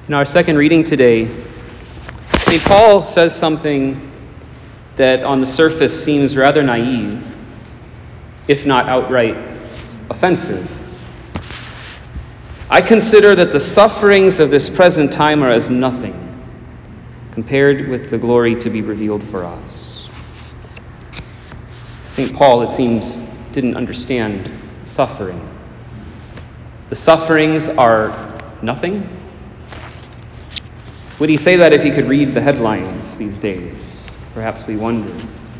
In our second reading today, St. Paul says something that on the surface seems rather naive, if not outright offensive. I consider that the sufferings of this present time are as nothing compared with the glory to be revealed for us. St. Paul, it seems, didn't understand suffering. The sufferings are nothing? Would he say that if he could read the headlines these days? Perhaps we wonder.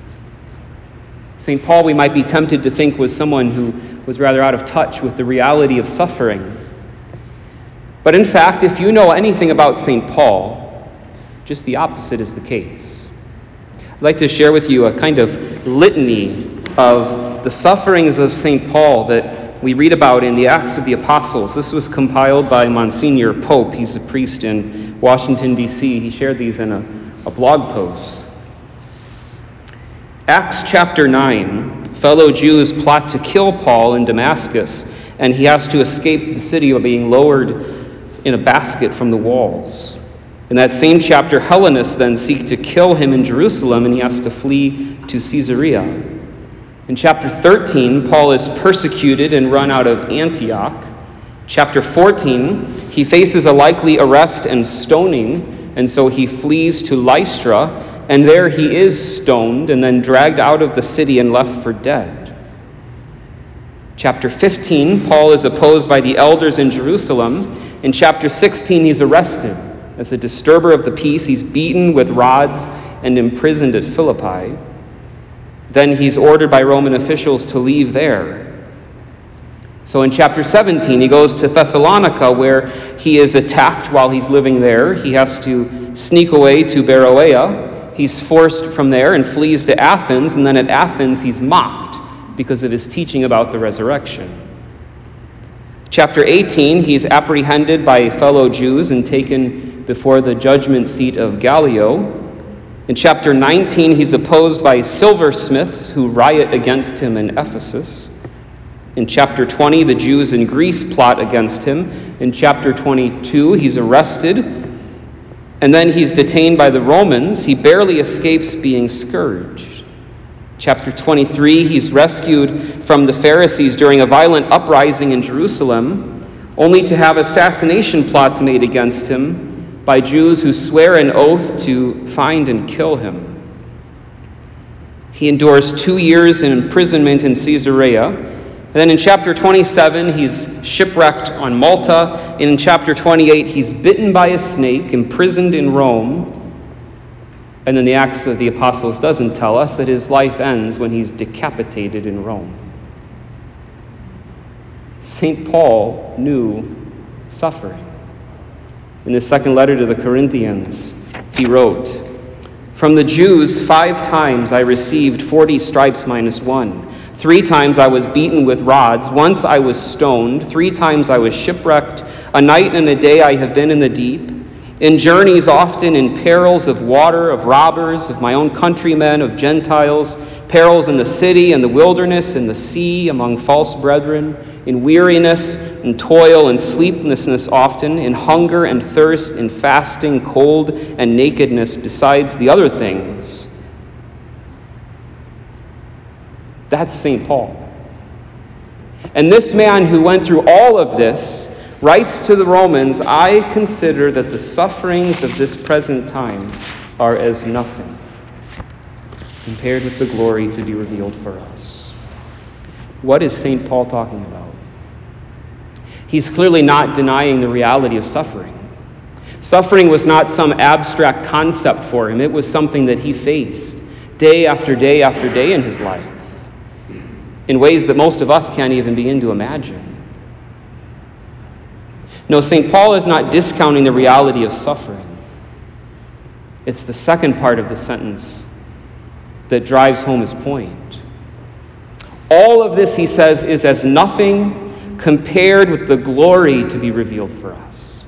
St. Paul, we might be tempted to think, was someone who was rather out of touch with the reality of suffering. But in fact, if you know anything about St. Paul, just the opposite is the case. I'd like to share with you a kind of litany of the sufferings of St. Paul that we read about in the Acts of the Apostles. This was compiled by Monsignor Pope. He's a priest in Washington, D.C. He shared these in a blog post. Acts chapter 9, fellow Jews plot to kill Paul in Damascus, and he has to escape the city by being lowered in a basket from the walls. In that same chapter, Hellenists then seek to kill him in Jerusalem, and he has to flee to Caesarea. In chapter 13, Paul is persecuted and run out of Antioch. Chapter 14, he faces a likely arrest and stoning, and so he flees to Lystra, and there he is stoned and then dragged out of the city and left for dead. Chapter 15, Paul is opposed by the elders in Jerusalem. In chapter 16, he's arrested as a disturber of the peace. He's beaten with rods and imprisoned at Philippi. Then he's ordered by Roman officials to leave there. So in chapter 17, he goes to Thessalonica, where he is attacked while he's living there. He has to sneak away to Beroea. He's forced from there and flees to Athens, and then at Athens he's mocked because of his teaching about the resurrection. Chapter 18, he's apprehended by fellow Jews and taken before the judgment seat of Gallio. In chapter 19, he's opposed by silversmiths who riot against him in Ephesus. In chapter 20, the Jews in Greece plot against him. In chapter 22, he's arrested, and then he's detained by the Romans. He barely escapes being scourged. Chapter 23, he's rescued from the Pharisees during a violent uprising in Jerusalem, only to have assassination plots made against him by Jews who swear an oath to find and kill him. He endures 2 years in imprisonment in Caesarea. And then in chapter 27, he's shipwrecked on Malta. And in chapter 28, he's bitten by a snake, imprisoned in Rome. And then the Acts of the Apostles doesn't tell us that his life ends when he's decapitated in Rome. St. Paul knew suffering. In the second letter to the Corinthians, he wrote, "From the Jews 5 times I received 40 stripes minus 1. 3 times I was beaten with rods. Once I was stoned. 3 times I was shipwrecked. A night and a day I have been in the deep. In journeys often, in perils of water, of robbers, of my own countrymen, of Gentiles, perils in the city and the wilderness, in the sea, among false brethren, in weariness and toil and sleeplessness often, in hunger and thirst, in fasting, cold and nakedness, besides the other things." That's St. Paul. And this man who went through all of this writes to the Romans, "I consider that the sufferings of this present time are as nothing compared with the glory to be revealed for us." What is St. Paul talking about? He's clearly not denying the reality of suffering. Suffering was not some abstract concept for him. It was something that he faced day after day after day in his life, in ways that most of us can't even begin to imagine. No, St. Paul is not discounting the reality of suffering. It's the second part of the sentence that drives home his point. All of this, he says, is as nothing compared with the glory to be revealed for us.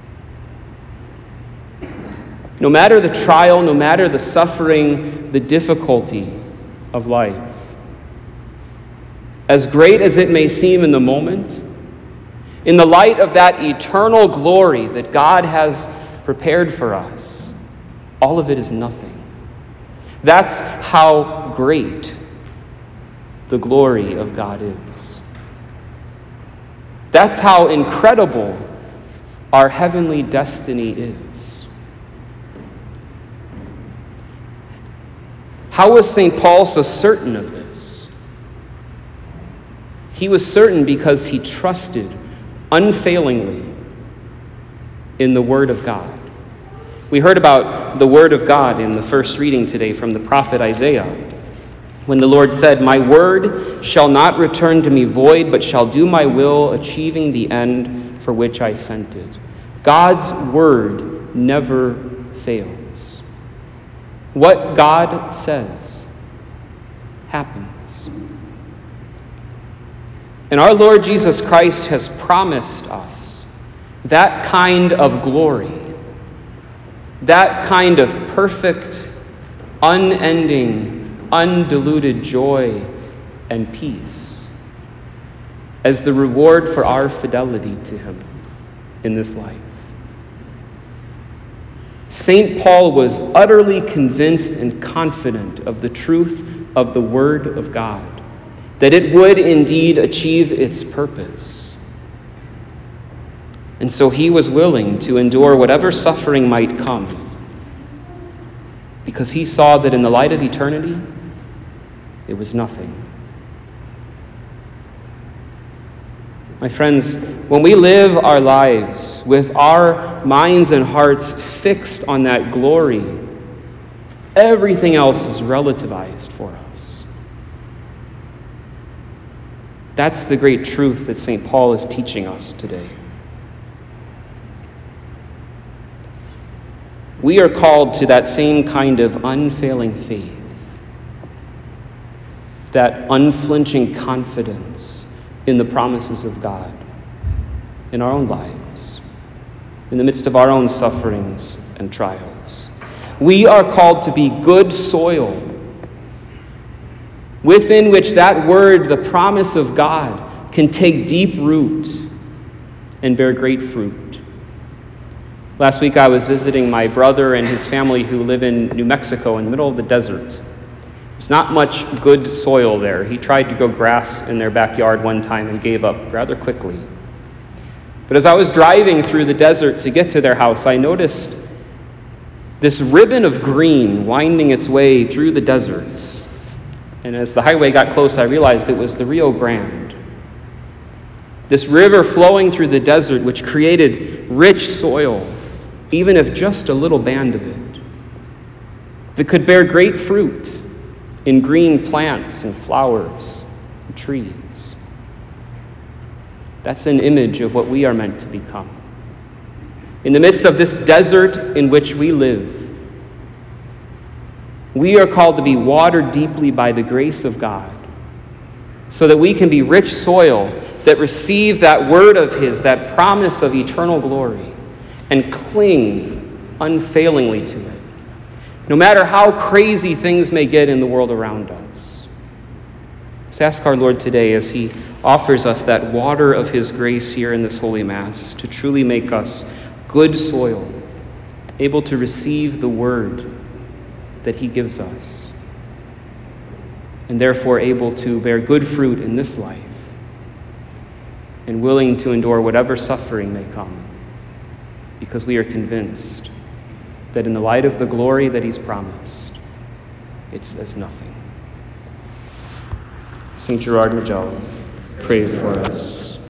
No matter the trial, no matter the suffering, the difficulty of life, as great as it may seem in the moment, in the light of that eternal glory that God has prepared for us, all of it is nothing. That's how great the glory of God is. That's how incredible our heavenly destiny is. How was St. Paul so certain of this? He was certain because he trusted unfailingly in the Word of God. We heard about the Word of God in the first reading today from the prophet Isaiah, when the Lord said, "My word shall not return to me void, but shall do my will, achieving the end for which I sent it." God's word never fails. What God says happens. And our Lord Jesus Christ has promised us that kind of glory, that kind of perfect, unending, undiluted joy and peace as the reward for our fidelity to him in this life. St. Paul was utterly convinced and confident of the truth of the Word of God, that it would indeed achieve its purpose. And so he was willing to endure whatever suffering might come, because he saw that in the light of eternity, it was nothing. My friends, when we live our lives with our minds and hearts fixed on that glory, everything else is relativized for us. That's the great truth that St. Paul is teaching us today. We are called to that same kind of unfailing faith, that unflinching confidence in the promises of God in our own lives, in the midst of our own sufferings and trials. We are called to be good soil, within which that word, the promise of God, can take deep root and bear great fruit. Last week I was visiting my brother and his family who live in New Mexico in the middle of the desert. There's not much good soil there. He tried to grow grass in their backyard one time and gave up rather quickly. But as I was driving through the desert to get to their house, I noticed this ribbon of green winding its way through the desert. And as the highway got close, I realized it was the Rio Grande. This river flowing through the desert, which created rich soil, even if just a little band of it, that could bear great fruit in green plants and flowers and trees. That's an image of what we are meant to become. In the midst of this desert in which we live, we are called to be watered deeply by the grace of God, so that we can be rich soil that receive that word of his, that promise of eternal glory, and cling unfailingly to it, no matter how crazy things may get in the world around us. Let's ask our Lord today, as he offers us that water of his grace here in this Holy Mass, to truly make us good soil, able to receive the word that he gives us, and therefore able to bear good fruit in this life, and willing to endure whatever suffering may come, because we are convinced that in the light of the glory that he's promised, it's as nothing. St. Gerard Majella, pray for us.